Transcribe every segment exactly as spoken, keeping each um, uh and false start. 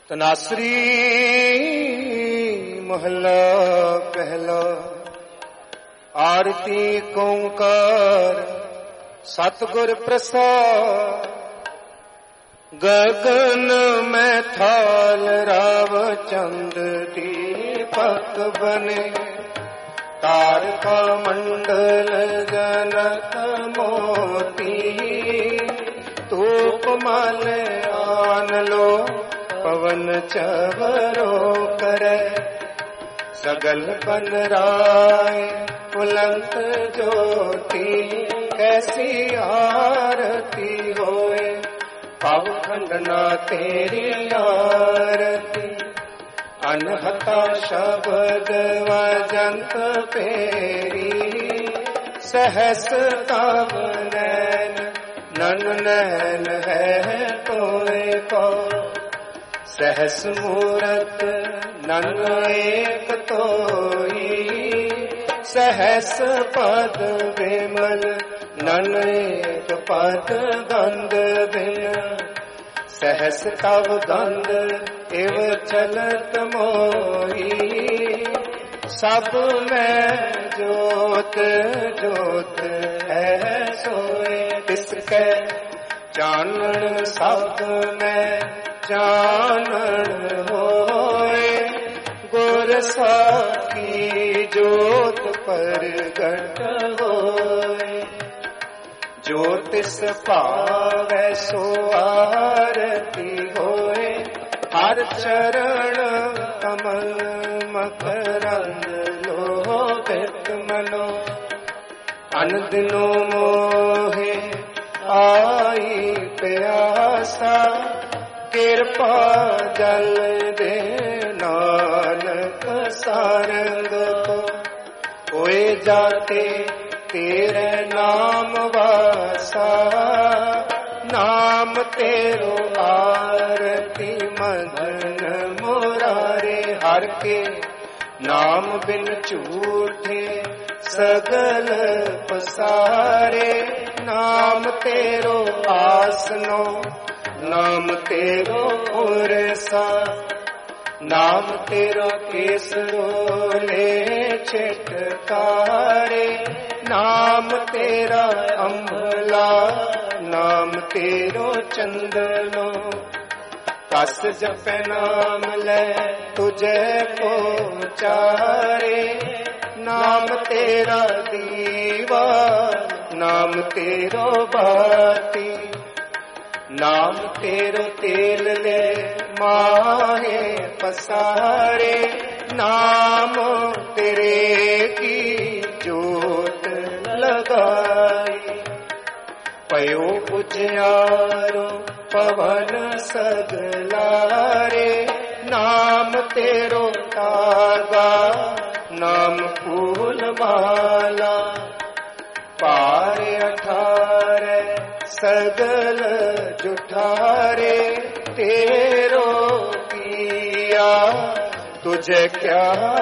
तनासरी महला पहला। आरती ओंकार सतगुर प्रसाद। गगन में थाल राव चंद दीपक बने। तारका मंडल जनक मोती। धूप माल आन लो पवन चवरो करे। सगल बन राय बुलंद ज्योति। कैसी आरती होए पाव खंडना तेरी आरती। अनहता शब्द वजंत पेरी। सहस तब नैन नन नैन है तोए को। सहस मूरत नन एक तोई। सहस पद विमल नन एक पद गंध बिन। सहस तव गंध एव चलत मोही। सब में जोत जोत है सोए। तिसके जानन सब में जानन होए। गुर साखी जोत परगट होए। ज्योतिष पावै सो आरती होए। हर चरण कमल मकरंद लोभित मनो। अनदिनो मोहे आई प्यासा। कृपा जल दे नानक सारंग को। होए जाते तेरे नाम वासा। नाम तेरो आरती मदन मुरारे। हर के नाम बिन झूठे सगल पसारे। नाम तेरो आसनो नाम तेरो उरसा। नाम तेरो केसरो ले छिटकारे। नाम तेरा अम्बला नाम तेरो चंदनो। कस जप नाम ले तुझे को चारे। नाम तेरा दीवा नाम तेरो बाती। नाम तेरो तेल ले माहे पसारे। नाम तेरे की जोत लगाई। पयो उजियारो पवन सगलारे। नाम तेरो तागा नाम फूल माला। पार अठारे सगल जुठारे। तेरो किया तुझे क्या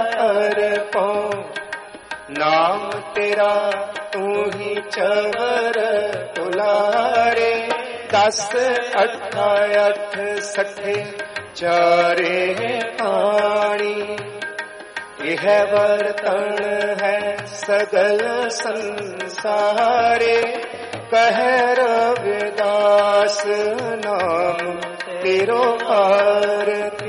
अर्पण। नाम तेरा तू ही चवर तुलारे। दस अठायठ सठे चारे पाणी। यह वर्तन है सगल संसारे। कह रविदास नाम तेरो आरती।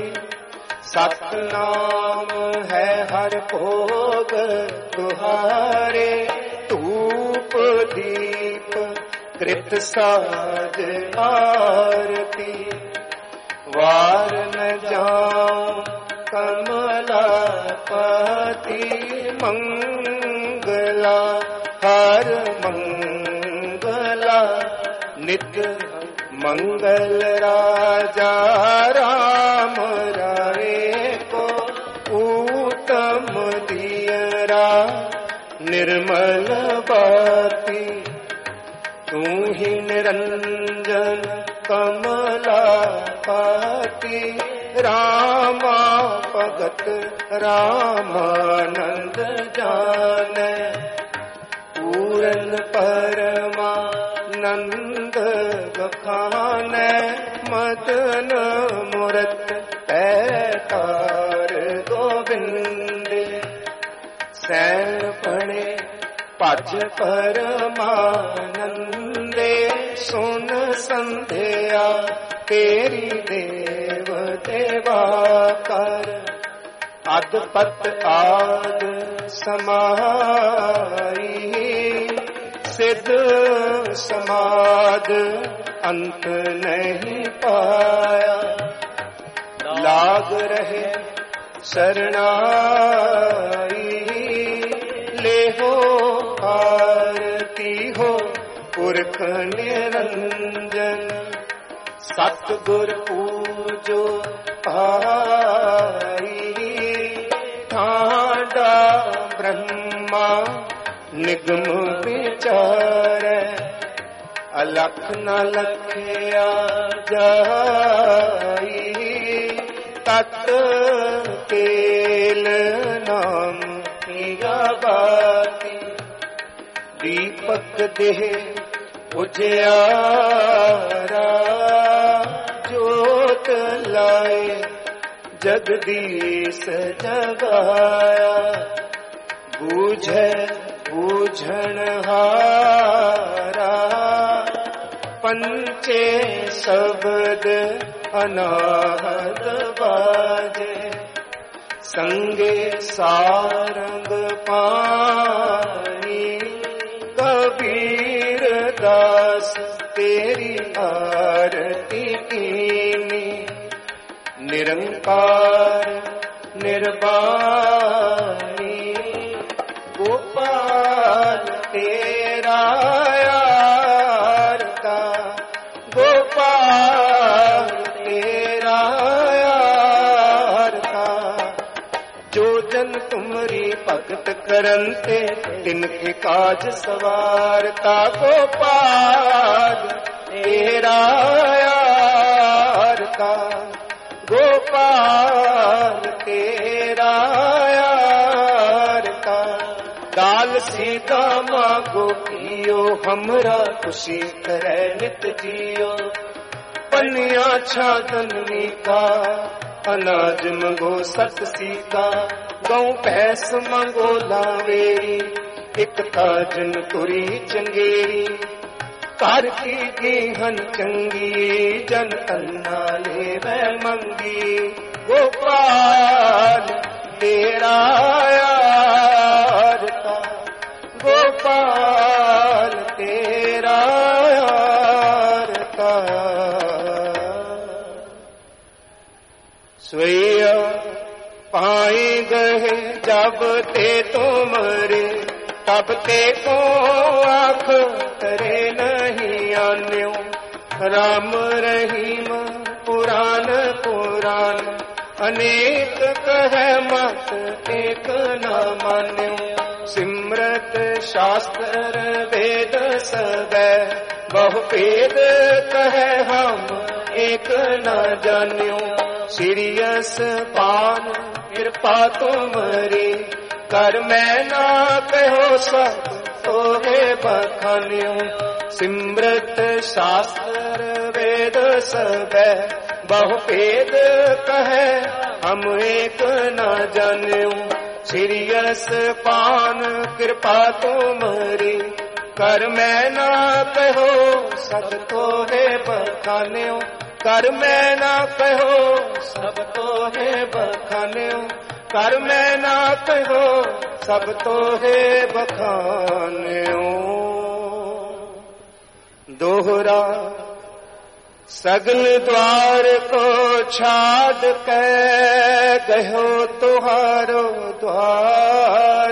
सतनाम है हर भोग तुहारे। धूप दीप कृत साज आरती। वार न जाऊं कमला पति। मंगला हर मंगला नित्य मंगल राजा राम राय को। उत्तम दियरा निर्मल बाती। तू ही निरंजन कमला पाती। रामा भगत रामानंद जाने। पूरन परमानंद बखाने। मदन मूरत पैकार गोविंद सैपणे भज परमानंदे सुन संध्या तेरी देव देवा कर अदपत आद समाई सिद्ध समाद अंत नहीं पाया लाग रहे शरणाई ले हो आरती हो पुरख निरंजन सतगुर पूजो पाई ठाडा ब्रह्मा निगम विचार अलख न लखया जाई तत् तेल नाम पिया बाती दीपक देह उजियारा जोत लाए जगदीश जगाया बूझे बूझन हारा पंचे शब्द अनाहत बाजे संगे सारंग पानी कबीर दास तेरी आरती कीनी निरंकार निर्वाणी गोपाल तेरा यार का गोपाल तेरा यार का जो जन तुमरी भगत करनते तिनके काज सवारता गोपाल तेरा यार का गोपाल तेरा यार का दाल सीता मांगो पियो हमरा खुशी करे नित जियो पनिया छादनी का अनाज मंगो सत सीता गौ भैंस मंगो लावेरी एक ताजन तुरी चंगेरी कर की गेहन चंगी जन अन्ना ले वै मंगी गोपाल तेरा यार का गोपाल तेरा यार का सोया पाए गए जब ते तुमरे तब ते को आँख करे नहीं आन्यो राम रहीम पुराण पुराण अनेक कहे मत एक न मान्यो सिमरत शास्त्र वेद सबे बहु भेद कहे हम एक न जान्यो सीरियस पान कृपा तुमरी कर मैं ना कहो सब तोहे बखान्यो सिमरत शास्त्र वेद सबे बहु भेद कहे हम एक न जान्यो सीरियस पान कृपा तुमरी कर मैं ना कहो सब तोहे बखान्यो कर मैं ना कहो सब तोहे बखान्यो कर मैं ना कहो सब तोहे बखान्यो दोहरा सगल द्वार को छाड़ के गयो तुहारो द्वार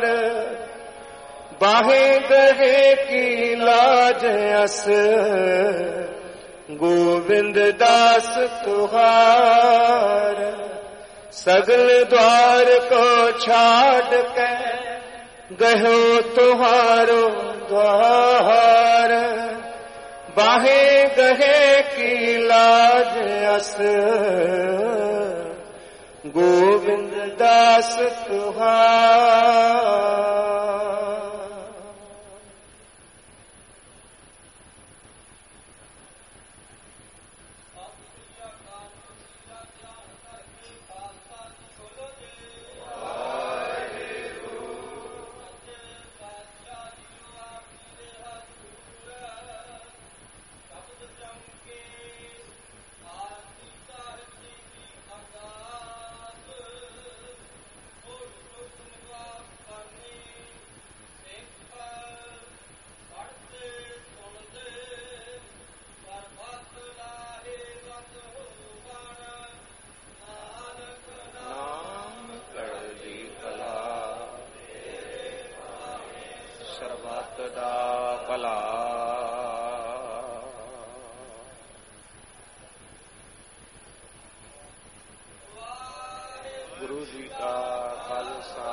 बाहें गहे की लाज अस गोविंद दास तुहार सगल द्वार को छाड़ के गयो तुहारो द्वार बाहें गहे की लाज अस गोविंद दास तुहार ਸੰਗਤ ਦਾ ਭਲਾ। ਗੁਰੂ ਜੀ ਕਾ ਖਾਲਸਾ,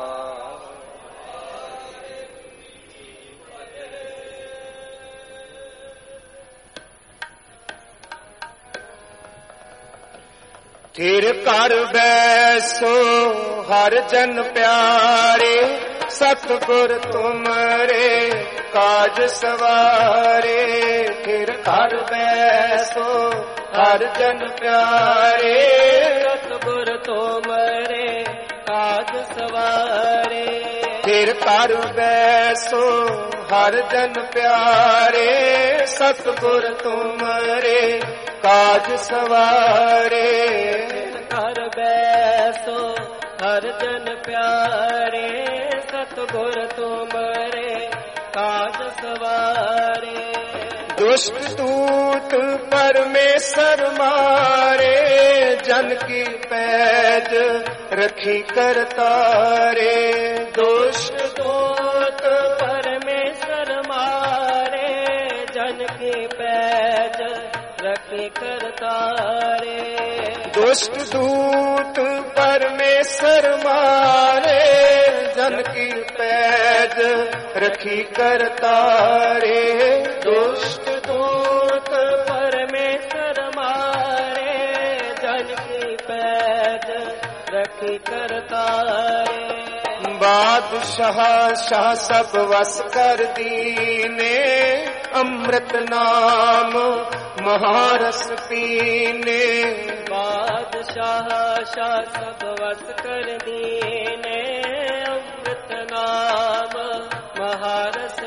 ਥਿਰ ਘਰ ਬੈਸੋ ਹਰ ਜਨ ਪਿਆਰੇ, ਸਤਿਗੁਰ ਤੁਮਰੇ ਕਾਜ ਸਵਾਰੇ। ਥਿਰ ਘਰ ਬੈਸੋ ਹਰ ਜਨ ਪਿਆਰੇ, ਸਤਿਗੁਰ ਤੁਮਰੇ ਕਾਜ ਸਵਾਰੇ। ਥਿਰ ਘਰ ਬੈਸੋ ਹਰ ਜਨ ਪਿਆਰੇ, ਸਤਿਗੁਰ ਤੁਮਰੇ ਕਾਜ ਸਵਾਰੇ। ਘਰ ਬੈਸੋ ਹਰ ਜਨ ਪਿਆਰੇ, ਸਤਿਗੁਰ ਤੁਮਰੇ ਕਾਜ ਸਵਾਰੇ। ਦੁਸ਼ਟ ਦੂਤ ਪਰਮੇਸ਼ਰ ਮਾਰੇ, ਜਨ ਕੀ ਪੈਜ ਰਖੀ ਕਰਤਾਰੇ। ਦੁਸ਼ਟ ਦੂਤ ਪਰਮੇਸ਼ਰ ਮਾਰੇ, ਜਨ ਕੀ ਪੈਜ ਰਖੀ ਕਰਤਾਰੇ। ਦੁਸ਼ਟ ਦੂਤ ਪਰਮੇਸ਼ਰ ਮਾਰੇ, ਜਨ ਕੀ ਪੈਜ ਰਖੀ ਕਰਤਾਰੇ। ਦੁਸ਼ਟ ਦੂਤ ਪਰਮੇਸ਼ਰ ਮਾਰੇ, ਜਨ ਕੀ ਪੈਜ ਰਖੀ ਕਰਤਾਰੇ। ਬਾਦਸ਼ਾਹ ਸ਼ਾਹ ਸਭ ਵਸ ਕਰ ਦੀਨੇ, ਅੰਮ੍ਰਿਤ ਨਾਮ ਮਹਾਰਸ ਪੀਨੇ। ਬਾਦਸ਼ਾਹ ਸ਼ਾਹ ਸਭ ਵਸ ਕਰ ਦੀਨੇ, ਅੰਮ੍ਰਿਤ ਨਾਮ ਮਹਾਰਸ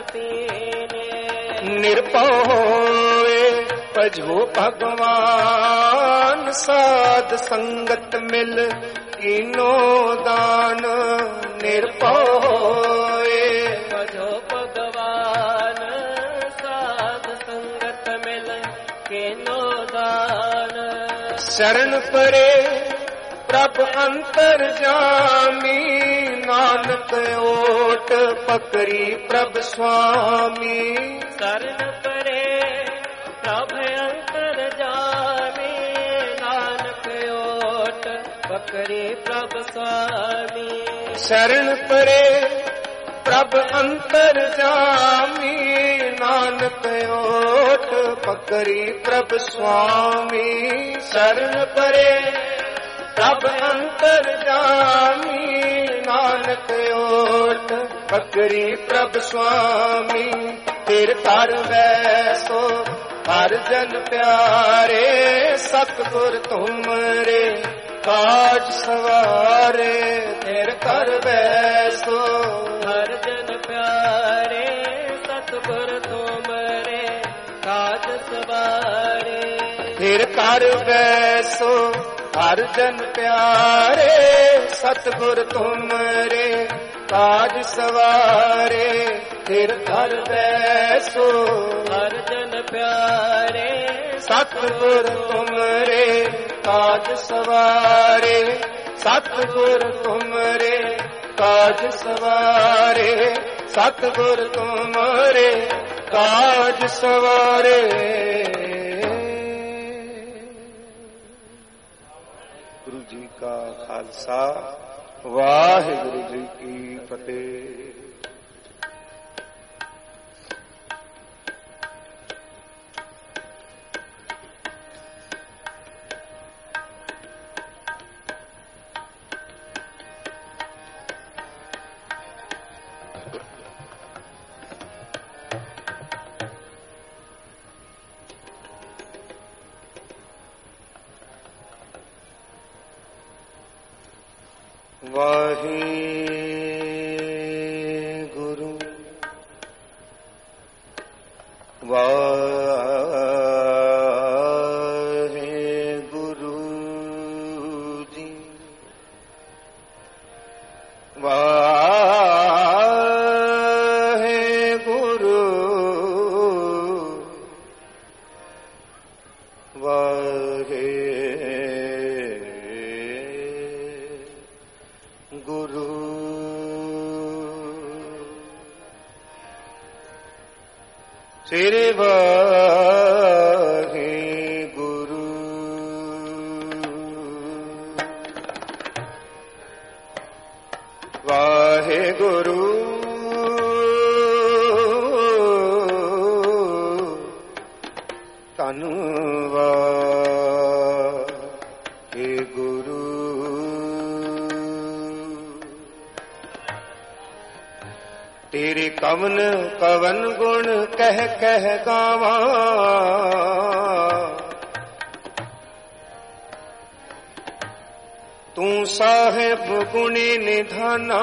ਪੀਨੇ। ਨਿਰਭਉ ਹੋਏ ਭਜੋ ਭਗਵਾਨ, ਸਾਧ ਸੰਗਤ ਮਿਲ ਕੀਨੋ ਦਾਨ। ਨਿਰਭਉ ਹੋਏ ਭਜੋ ਭਗਵਾਨ, ਸਾਧ ਸੰਗਤ ਮਿਲ ਕੀਨੋ ਦਾਨ। ਸ਼ਰਨ ਪਰੇ ਪ੍ਰਭ ਅੰਤਰ ਜਾਮੀ, ਨਾਨਕ ਓਟ ਪਕਰੀ ਪ੍ਰਭ ਸੁਆਮੀ। ਸ਼ਰਨ ਪਰੇ ਪ੍ਰਭ ਅੰਤਰ ਜਾਮੀ, ਨਾਨਕ ਓਟ ਪਕਰੀ ਪ੍ਰਭ ਸੁਆਮੀ। ਸ਼ਰਨ ਪਰੇ ਪ੍ਰਭ ਅੰਤਰ ਜਾਮੀ, ਨਾਨਕ ਓਟ ਪਕਰੀ ਪ੍ਰਭ ਸੁਆਮੀ। ਸ਼ਰਨ ਪਰੇ ਪ੍ਰਭ ਅੰਤਰ ਜਾਮੀ, ਨਾਨਕ ਓਟ ਪਕਰੀ ਪ੍ਰਭ ਸੁਆਮੀ। ਫਿਰ ਘਰ ਵੈਸੋ ਹਰ ਜਨ ਪਿਆਰੇ, ਸਤਿਗੁਰ ਤੁਮਰੇ ਕਾਜ ਸਵਾਰੇ। ਫਿਰ ਘਰ ਵੈਸੋ ਹਰ ਜਨ ਪਿਆਰੇ, ਸਤਿਗੁਰ ਤੁਮਰੇ ਕਾਜ ਸਵਾਰੇ। ਫਿਰ ਘਰ ਵੈਸੋ ਹਰ ਜਨ ਪਿਆਰੇ, ਸਤਿਗੁਰ ਤੁਮਰੇ ਕਾਜ ਸਵਾਰੇ। ਫਿਰ ਘਰ ਬੈਸੋ ਹਰ ਜਨ ਪਿਆਰੇ, ਸਤਿਗੁਰ ਤੁਮਰੇ ਕਾਜ ਸਵਾਰੇ। ਸਤਿਗੁਰ ਤੁਮਰੇ ਕਾਜ ਸਵਾਰੇ, ਸਤਿਗੁਰ ਤੁਮਰੇ ਕਾਜ ਸਵਾਰੇ। ਗੁਰੂ ਜੀ ਕਾ ਖਾਲਸਾ, ਵਾਹਿਗੁਰੂ ਜੀ ਕੀ ਫਤਿਹ। ਵਾਹਿਗੁਰੂ ਵਾਹਿਗੁਰੂ ਜੀ, ਵਾਹਿਗੁਰੂ ਵਾਹਿਗੁਰੂ तेरे वाहे गुरु वाहे गुरु वाहे गुरु तेरे कवन कवन गुण कह कह गावा तू साहेब गुणी निधाना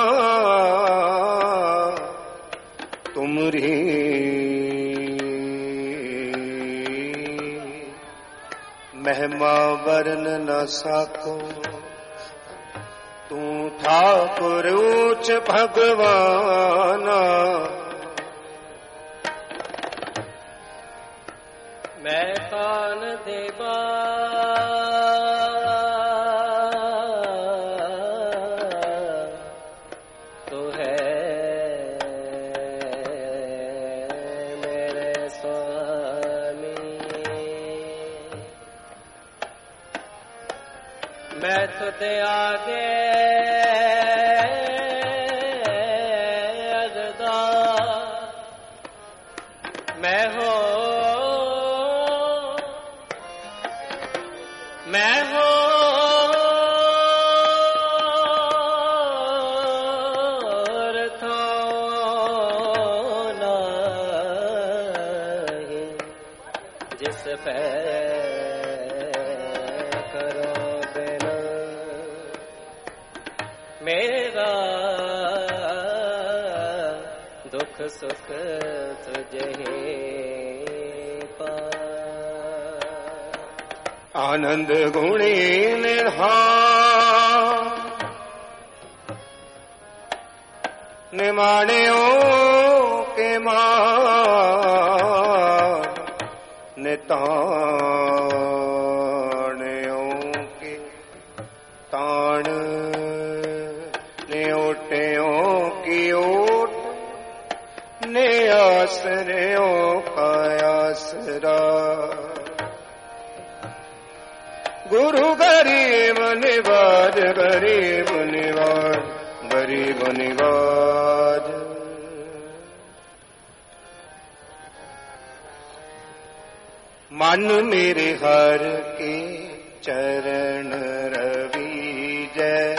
तुमरी महिमा वर्ण न साको तू ठाकुर ऊंच भगवाना मैं कान देवा तो है मेरे स्वामी मैं तुझे आगे अजदा मैं हो मैं हो रथोना जिस पे करो बिना मेरा दुख सुख तुझे पा आनंद गुणी निधान निमाणियों के मान निताणियों के ताण न्योटियों की ओट ने आसरियों का आसरा गुरु गरीब निवाज गरीब निवाज गरीब निवाज मन मेरे हर के चरण रवि जय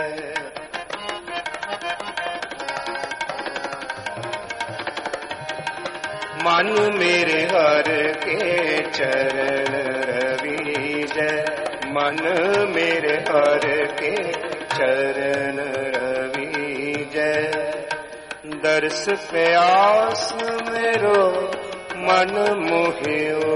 मन मेरे हर के चरण रवि जय मन मेरे हर के चरण रवि जय दर्श प्यास मेरो मन मोहियो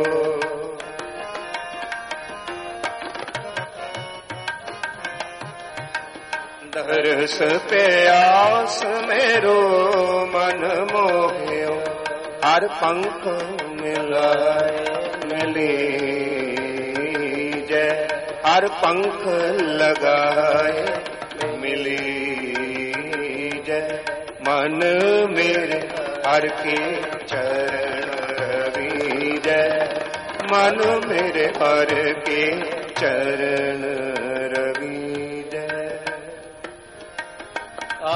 दर्श प्यास मेरो मन मोहियो हर पंख मिलाए मिली जय हर पंख लगाए मिली जय मन मेरे हर के चरण रवि जय मन मेरे हर के चरण रवि जय आ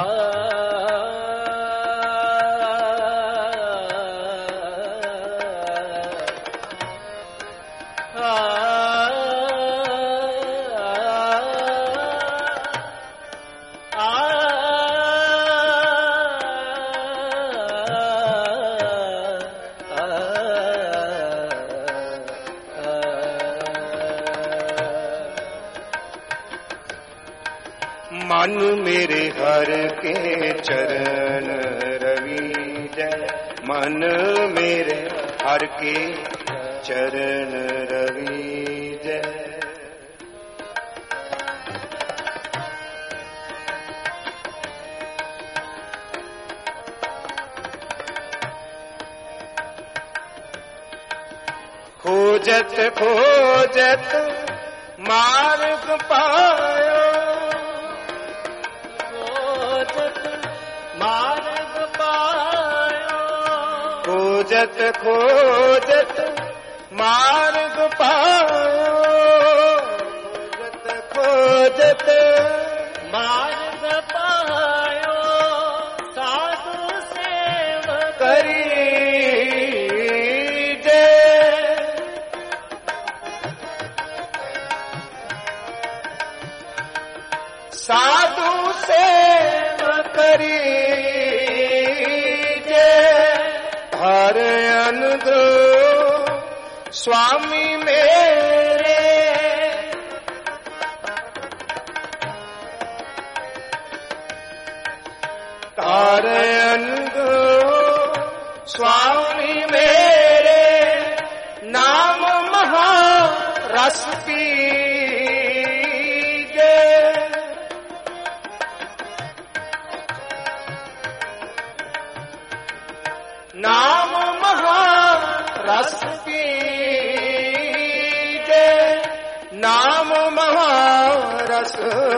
मन मेरे हर के चरण रवि जय मन मेरे हर के चरण रवि जय खोजत खोजत मार्ग पायो खोजत मार्ग पायो खोजत खोजत खोजत मार्ग पायो, खोजत खोजत मार्ग पायो, साधु सेव करी साधु सेव करी जे हर अनुग्रह स्वामी मेरे, तार अनुग्रह स्वामी मेरे, नाम महा रस पी नाम महारस पीजे, नाम महारस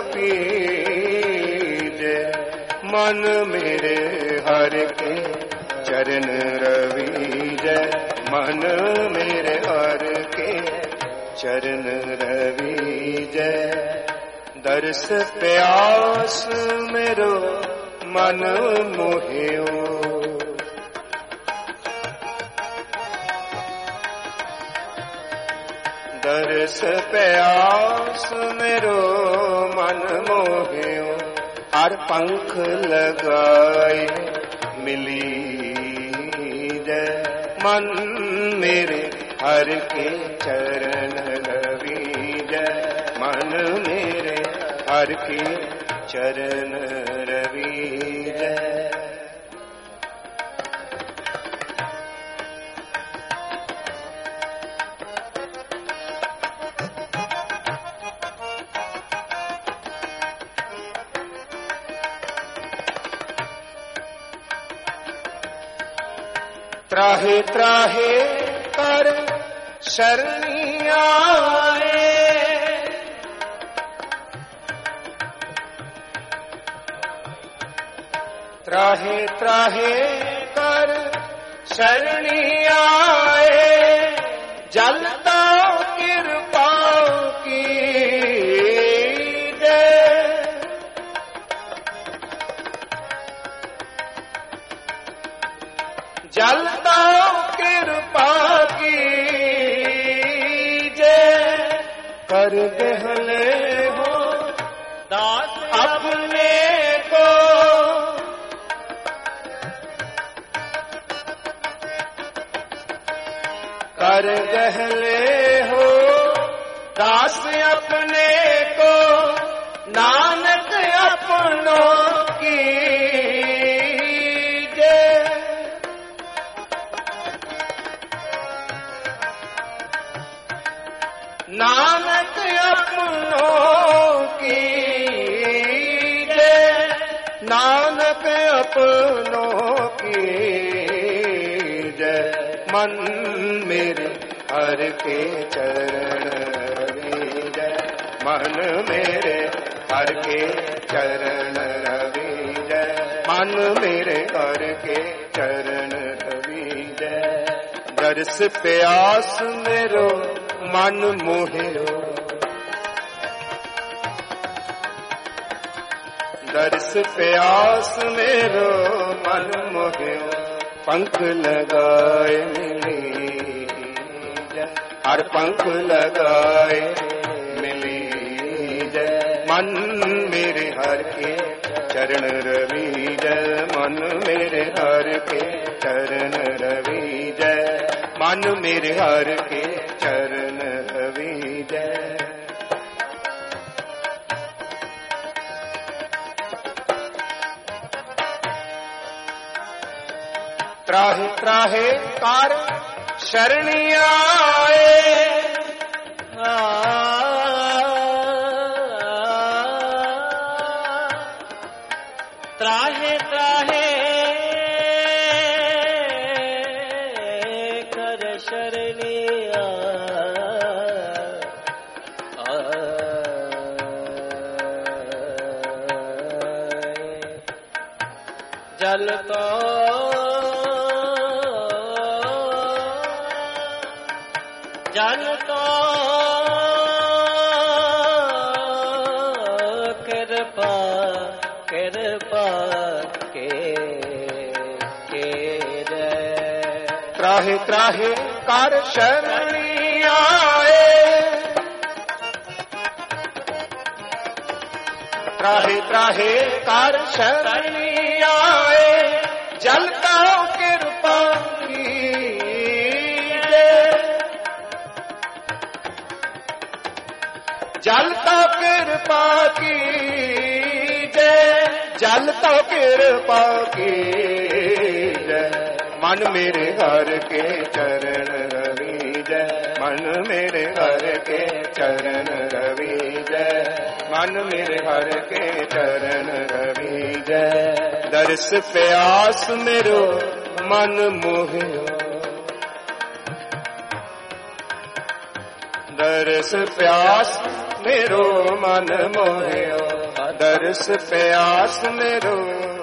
पीजे। मन मेरे हर के चरण रवीजे, मन मेरे हर के चरण रवीजे। दर्श प्यास मेरो मन मोहियो, दर्श प्यास मेरो मन मोहियो। हर पंख लगाए मिली जय, मन मेरे हर के चरण रवि जय, मन मेरे हर के चरण रवि जय। त्राहे त्राहे कर शरणी आए, त्राहे त्राहे कर शरणी आए। जलता कृपा की जलता कृपा कीजे, कर गहले हो दास अपने को, कर गहले हो दास अपने को, नानक अपनों की नानक अपनों की जय, नानक अपनों की जय। मन मेरे हर के चरण जय, मन मेरे हर के चरण रवि जय, मन मेरे हर के चरण रवि जय। दर्श प्यास मेरो मन मोहियो, दर्श प्यास मेरो मन मोहियो। पंख लगाए मिली जय, हर पंख लगाए मिली जय, मन मेरे हर के चरण रवि जय, मन मेरे हर के चरण रवि जय, मन मेरे हर के चरण रवि जय। त्राहे त्राहे कार शरणी आए, त्राहे त्राहे कर शरणी जल तो कृपा कृपा के के जय। त्राहे त्राहे कार शरणी आए, त्राहे त्राहे कार शरणी आए, जलता कृपा जलता कृपा की जय, जलता कृपा की जय। मन मेरे हर के चरण रवि जय, मन मेरे हर के चरण रवि जय, मन मेरे हर के चरण रवि जय। दर्श प्यास मेरो मन मोहियो, दर्श प्यास मेरो मन मोहियो, दर्श प्यास मेरो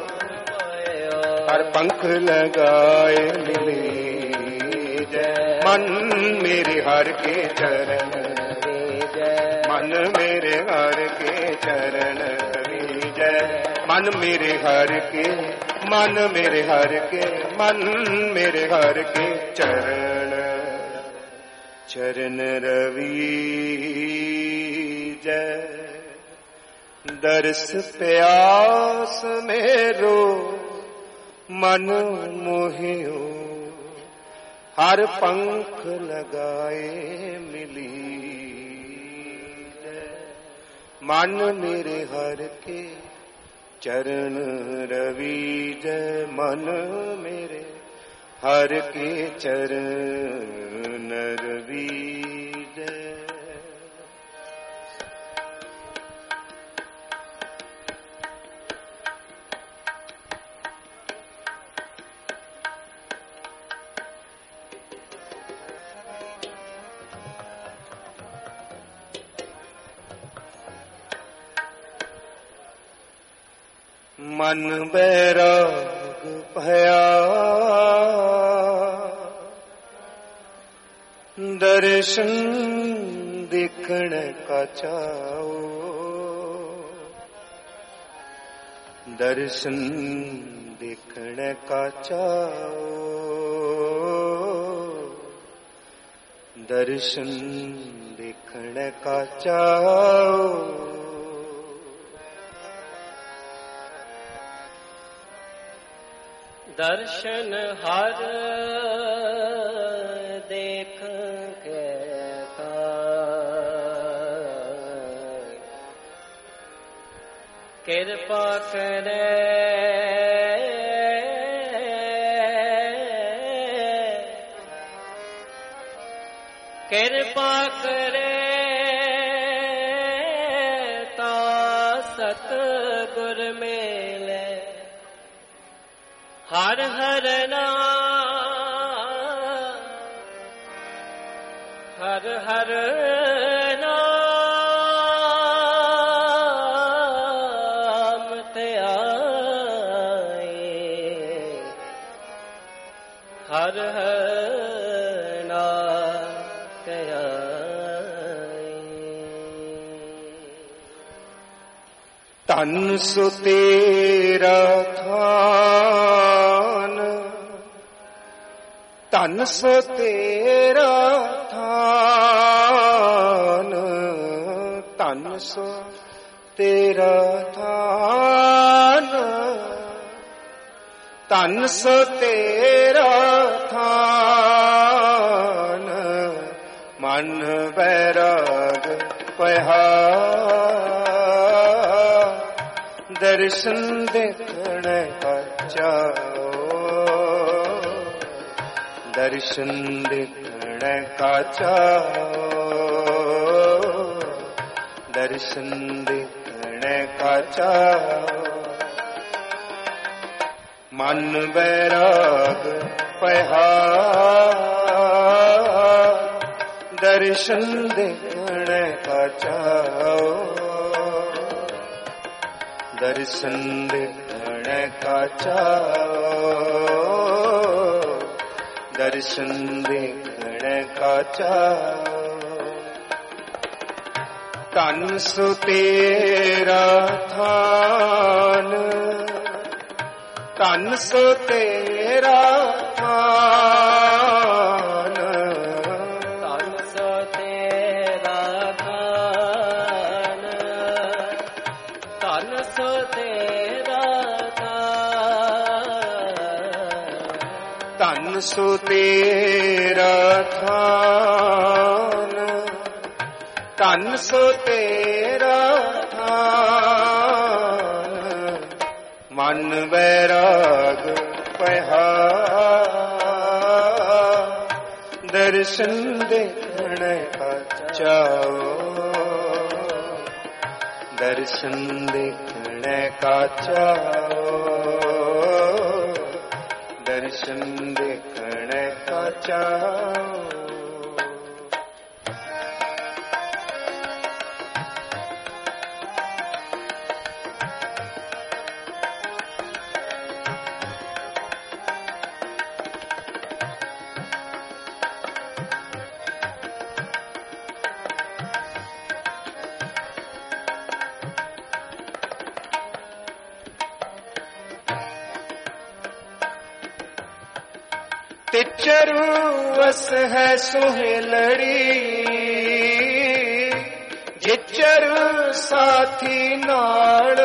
हर पंख लगाए मिली जय। मन मेरे हर के चरण जय, मन मेरे हर के चरण जय, मन मेरे हर के, मन मेरे हर के, मन मेरे हर के चरण चरण रवि जय। दर्श प्यास मेरो मन मोहियो, हर पंख लगाए मिली जय। मन मेरे हर के चरण रवि जय, मन मेरे हर के चरण रवि जय। मन बैराग भया, दर्शन दिखण का चाओ, दर्शन दिखण का चाओ, दर्शन दिखण का चाओ। दर्शन हर देख के कृपा करे, कृपा करे ता सतगुर मेले। हर हर नाम, हर हर नाम ते आए, हर हर नाम ते आए। तन सो तेरा थान, तन सो तेरा थान, तन सो तेरा थान, तन सो तेरा थान। मन बैराग पहा, दर्शन देखण का चाओ, दर्शन देखण का चाओ, दर्शन देखण का चाओ। मन बैराग पहा, दर्शन देखण का चाओ, दर्शन देखण का चाओ, दर्शन देखण का चाओ। तन सो तेरा थान, तन सो तेरा थान, तन सो तेरा थान, तन सो तेरा थान, तन सो तेरा थान, तन सो तेरा थान, मन बैराग पहा दर्शन देखने का चाओ, दर्शन देखने का चाओ, दर्शन देखने का चाओ। तिचरु वस है सुहेलड़ी, जिचरु साथी नाड़,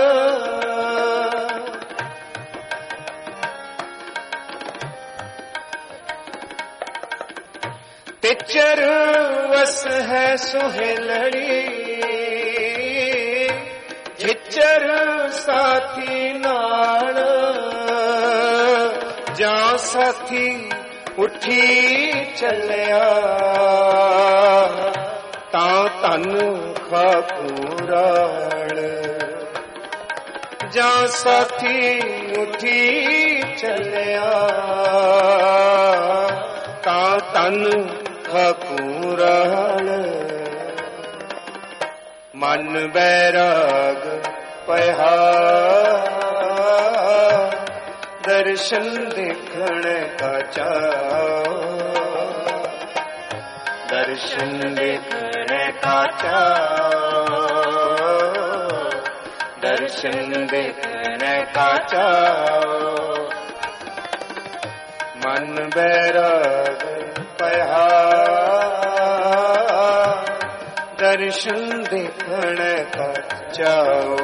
तिचरु वस है सुहेलड़ी, जिचरु साथी नाड़, जा साथी उठी चलिया तां तन खाकूराल, जा साथी उठी चलिया तां तन खाकूराल, मन बैराग पहा दर्शन देखने का चाओ, दर्शन देखने का चाओ, दर्शन देखने का चाओ, मन बैराग पहा दर्शन देखने का चाओ,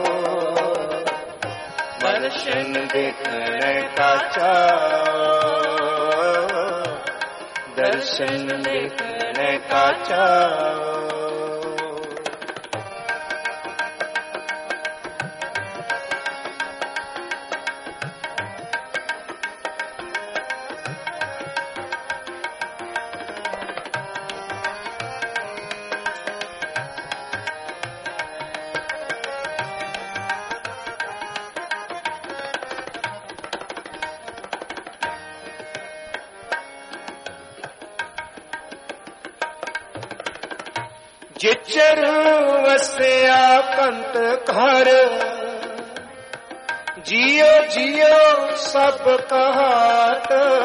दर्शन देखने का चाओ, दर्शन देखने का चाओ। जिचर वसया कंत घर, जियो जियो सब कहात,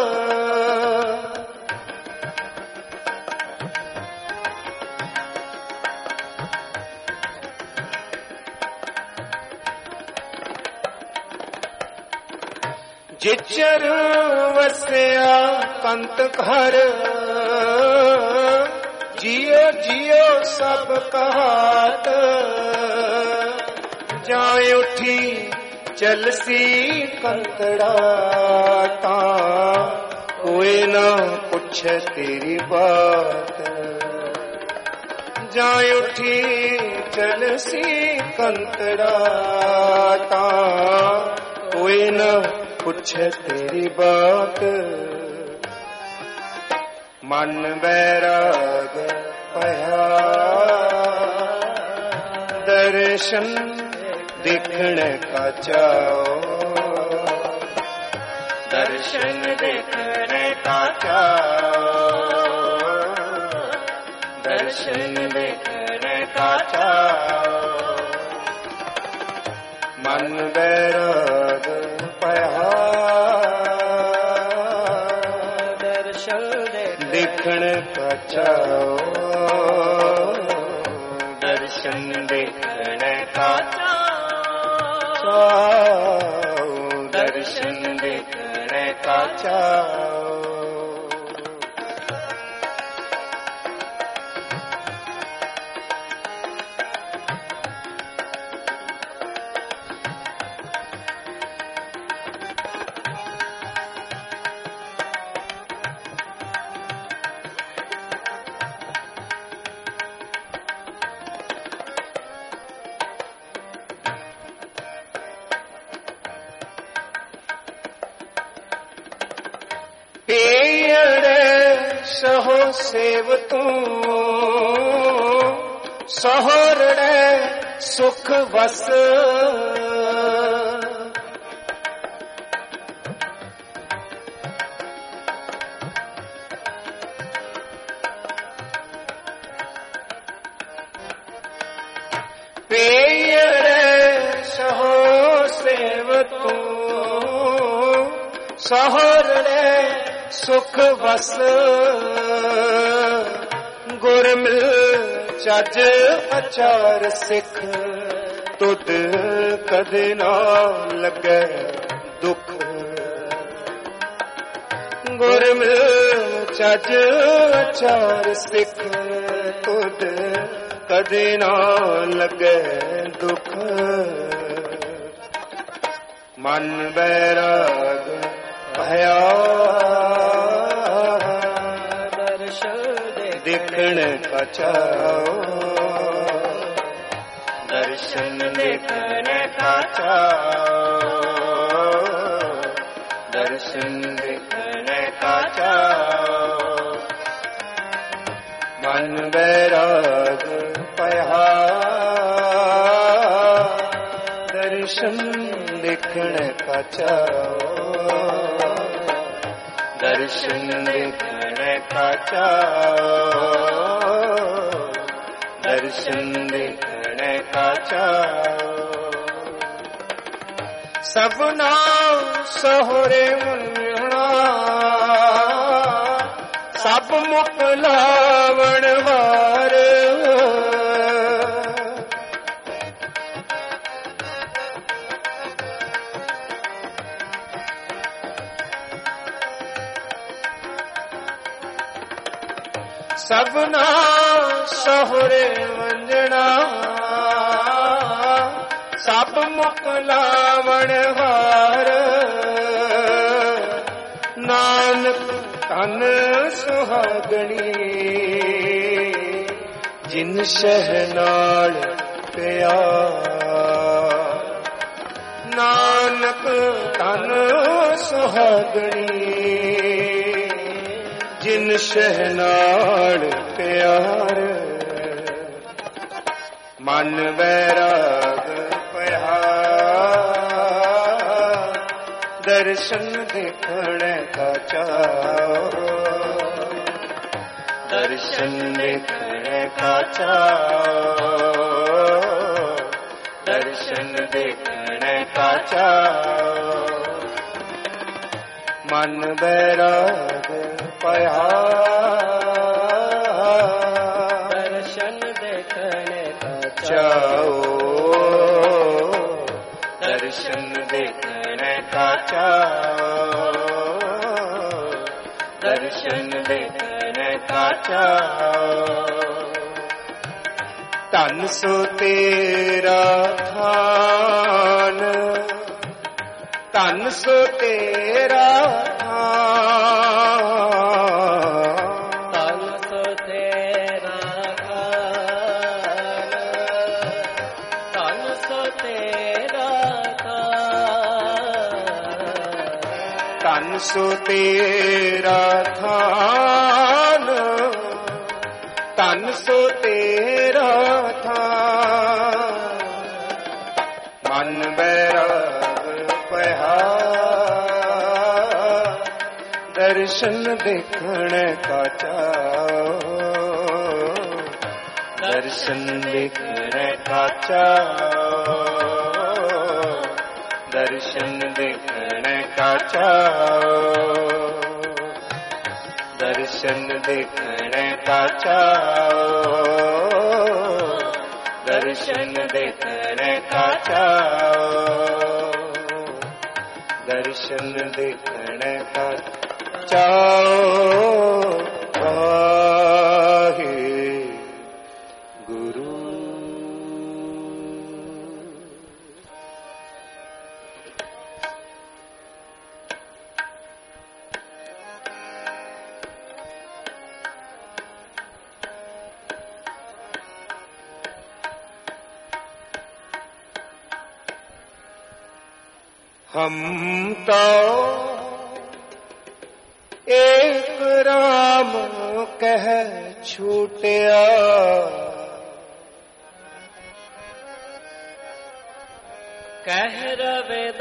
जिचर वसया कंत घर, जियो जियो सब कहात, जाए उठी चलसी कंतड़ा तां कोई ना पूछे तेरी बात, जाए उठी चलसी कंतड़ा तां कोई ना पूछे तेरी बात, मन बैराग पया दर्शन देखने का चाओ, दर्शन देखने का चाओ, दर्शन देखने का चाओ, मन बैराग पया देखने का चाओ, दर्शन दर्शन देखने का चाओ, दर्शन देखने का चाओ। सहो सेव तू सहोरड़े सुख वस, पेयड़े सहो सेव तू सहोरड़े सुख वस, गुर मिल चज अचार सिख, तुद कदे ना लगे दुख। गुर मिल चज अचार सिख, तुद कदे ना लगे दुख। मन बैराग भया देखण का चाओ, दर्शन देखने का चाओ, दर्शन देखने का चाओ। मन बैराग पया दर्शन देखने का चाओ, दर्शन देखने का चाओ, दर्शन देखने का चाओ। सबना सहोरे मुनिया सब मुख लावण वार, सबना सहुरे वंजना सब मुख लावण हार। नानक तन सुहागणी जिन शहनाल प्यार। नानक तन सुहागणी जिन शहनाल प्यार। मन बैराग पया दर्शन देखने का चाओ, दर्शन देखने का चाओ, दर्शन देखने का चाओ। मन बैराग पया दर्शन देखने का चाओ, दर्शन देखने का चाओ, दर्शन देखने का चाओ। तन सो तेरा थान, तन सो तेरा थान, तन सो तेरा थान, तन सो तेरा थान, तन सो तेरा थान, तन सो तेरा थान। मन बैराग पया दर्शन देखने का चाओ, दर्शन देखने का चाओ, दर्शन देखने का चाओ, दर्शन देखने का चाओ, दर्शन देखने का चाओ, दर्शन देखने का चाओ आहे गुरु। हम तो एक राम कह छूटिया, कह रविदास,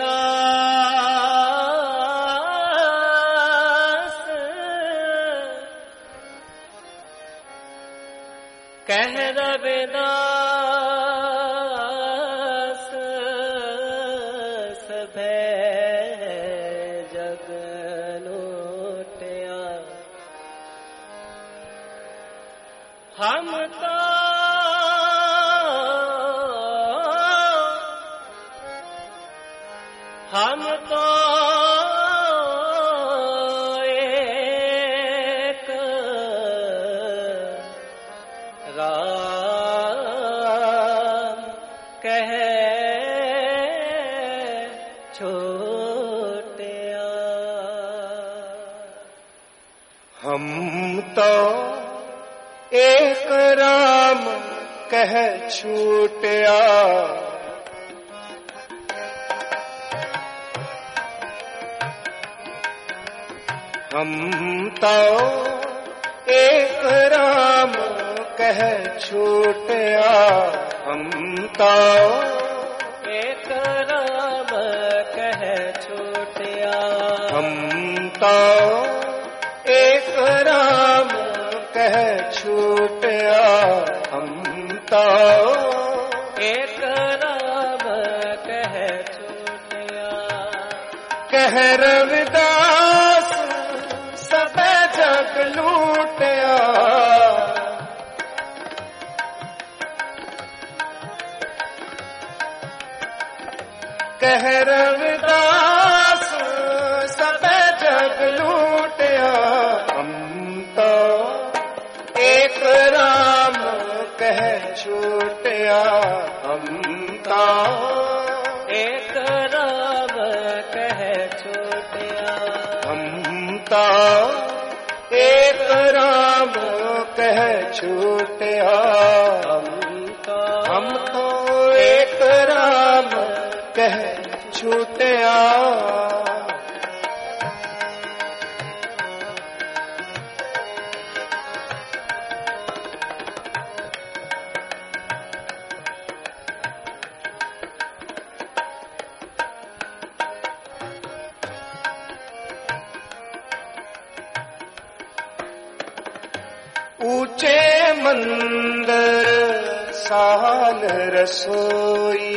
कह रविदास सभे जग लूटिया। हम तो हम तो एक राम कह छोटिया। हम तो एक राम कह छूटिया, हम तो एक राम कह छूटिया, हम तो एक राम कह छोटिया। हम तो एक राम कह छूटिया, हम तो एक राम कह छोटिया। कह रविदास सब जग लूटिया, कह रविदास सब जग लूटिया। हम तो एक राम कह छूटिया, हम तो एक राम कह छोटिया। हम तो एक राम कह छूटिया, हम तो हम तो एक राम कह छूटिया। ऊंचे मंदिर साल रसोई,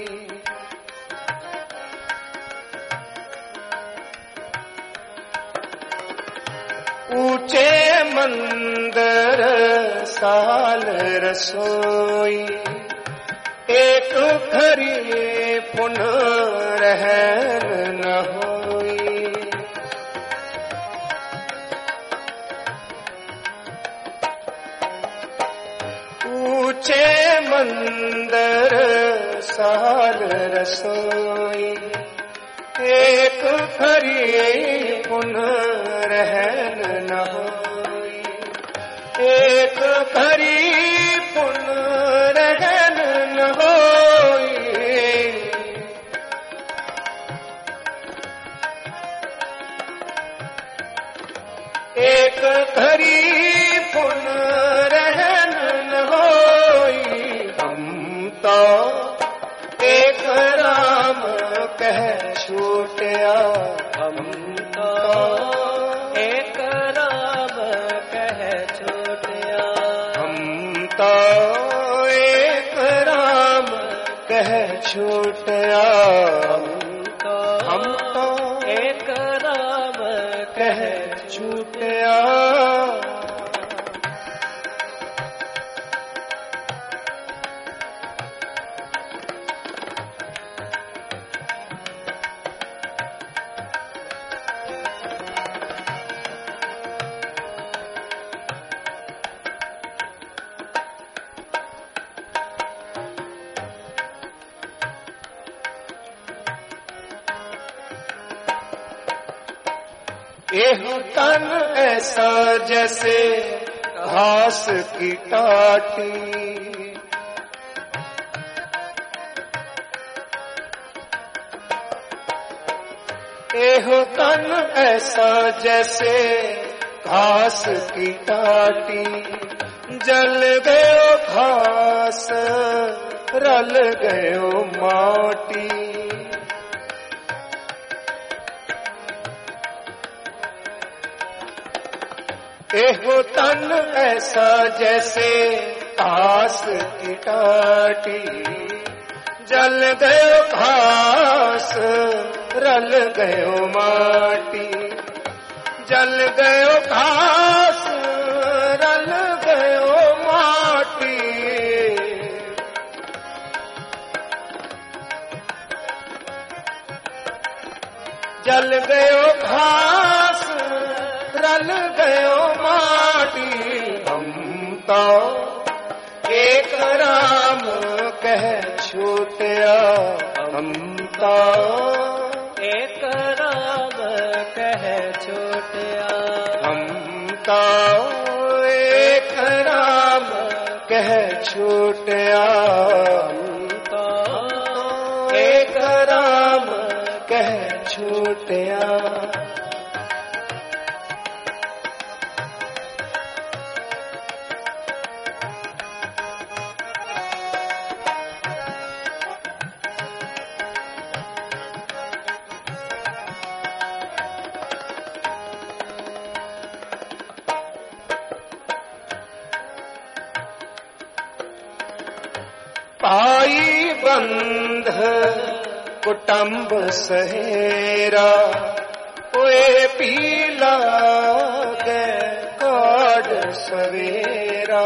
ऊंचे मंदिर साल रसोई। एक खरी पुन रहन न होई, ऊंचे मंदिर साल रसोई। एक खरी पुन रहन न होई, एक खरी पुन रहन न होई। एक खरी पुन रहन न होई। हम तो एक राम कह छूटिया, हम तो एक राम कह छोटिया। हम तो एक राम कह छूटिया, हम तो एक राम कह छूटिया। एह तन ऐसा जैसे घास की टाटी, एह तन ऐसा जैसे घास की टाटी, जल गयो घास रल गयो माटी। एहो तन ऐसा जैसे घास की टाटी, जल गयो घास रल गयो माटी, जल गयो घास रल गयो माटी। जल गयो घास रल गयो माटी, हम तो एक राम कह छूटिया, हम तो एक राम कह छूटिया, हम तो एक राम कह छूटिया, हम तो एक राम कह छूटिया। पाई बंध कुटुंब सहेरा, ओए पीला के काड सवेरा।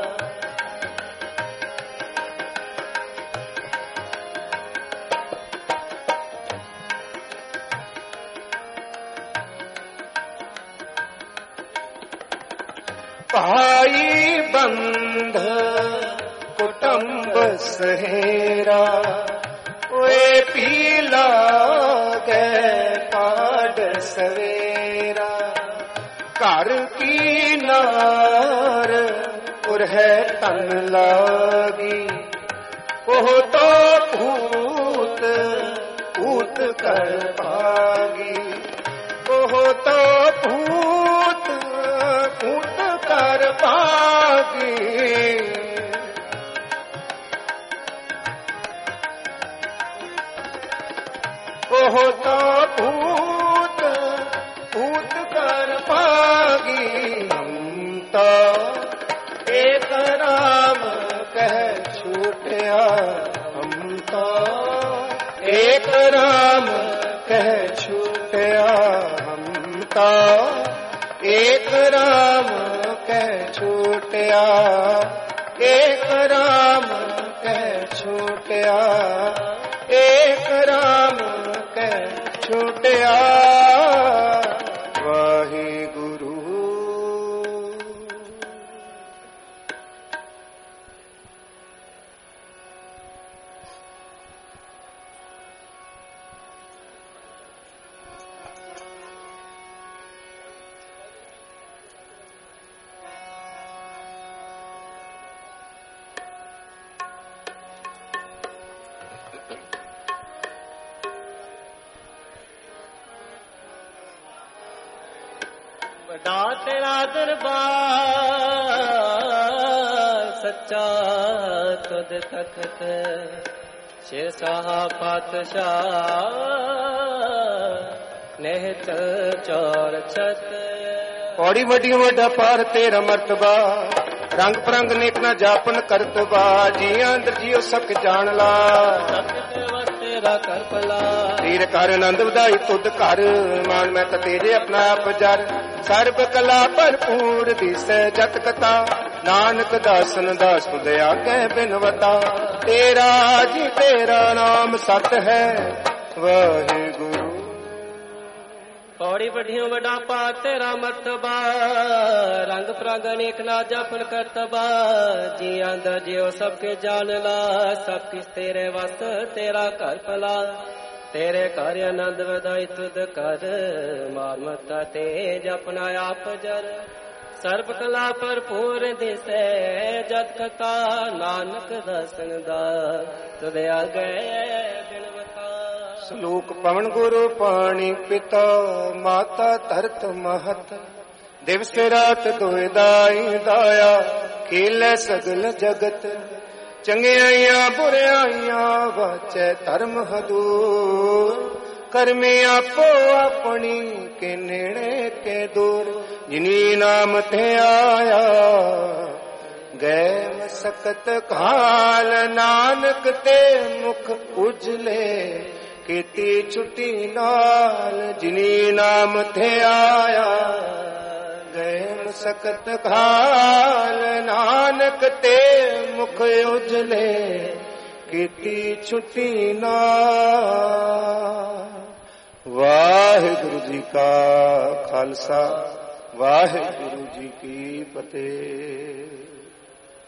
पाई बंध कुटुंब सहेरा, ओए पीला गए काड सवेरा। घर की नार उरह तन लागी, ओह तो भूत भूत कर पागी, ओह तो भूत भूत कर पागी। ओह तो भूत भूत कर पागी, हम तो एक राम कह छूटिया, हम तो एक राम कह छूटिया, हम तो एक राम कह छूटिया, एक राम कह छूटिया, एक राम कह छूटिया। वाहे गुरु। बड़ा तेरा दरबार सच्चा तुद तखत, शेर शाह पातशाह नेहत चौर छत। पौड़ी वड्डी वड्डा पार तेरा मर्तबा, रंग परंग नेक ना जापन करतबा। जिया अंदर जियो सक जान ला, तेरा कर भला। तीर कर आनंद वधाई तुद कर, मान मैं तेरे अपना आप जर। सर्ब कला भरपूर दिसै जत कथा, नानक दासन दास तुद आगे बिनवता। तेरा जी तेरा नाम सत है वाहे गुरु। पौड़ी बढ़ियो वडा पा तेरा मर्तबा, रंग प्रंग अनेक ना जपन करतबा। जी आंदा जियो सबके जान ला, सब किस तेरे वस तेरा कर भला। ਤੇਰੇ ਘਰ ਆਨੰਦ ਵਧਾਈ ਤੁਧ ਕਰ, ਮਾਰ ਮਤਾ ਤੇਜ ਆਪਣਾ ਆਪ ਜਰ। ਸਰਬ ਕਲਾ ਭਰਪੂਰ ਦਿਸੈ ਜਤ ਕਥਾ, ਨਾਨਕ ਦਰਸ਼ਨ ਦਾ ਤੁਧ ਆਗੇ ਬਿਨਵਤਾ। ਸ਼ਲੋਕ ਪਵਨ ਗੁਰੂ ਪਾਣੀ ਪਿਤਾ, ਮਾਤਾ ਧਰਤ ਮਹਤ। ਦਿਵਸ ਰਾਤ ਦੋਇ ਦਾਈ ਦਾਇਆ, ਖੇਲੇ ਸਗਲ ਜਗਤ। ਚੰਗਿਆਈਆਂ ਬੁਰਿਆਈਆਂ ਵਾਚੈ ਧਰਮ ਹਦੂਰ। ਕਰਮੀ ਆਪੋ ਆਪਣੀ ਕੇ ਨੇੜੇ ਕੇ ਦੂਰ। ਜਿਨੀ ਨਾਮ ਤੇ ਆਇਆ ਗਏ ਮਸਕਤ ਕਾਲ, ਨਾਨਕ ਤੇ ਮੁਖ ਉਜਲੇ ਕੀਤੀ ਛੁੱਟੀ ਨਾਲ। ਜਿਨੀ ਨਾਮ ਤੇ ਆਇਆ ਗਏ ਮਸਕਤ ਕਾਲ, ਨਾਨਕ ਤੇ ਮੁਖ ਉਜਲੇ ਕੀਤੀ ਛੁੱਟੀ ਨਾਲ। ਵਾਹਿਗੁਰੂ ਜੀ ਕਾ ਖਾਲਸਾ, ਵਾਹਿਗੁਰੂ ਜੀ ਕੀ ਫਤਿਹ।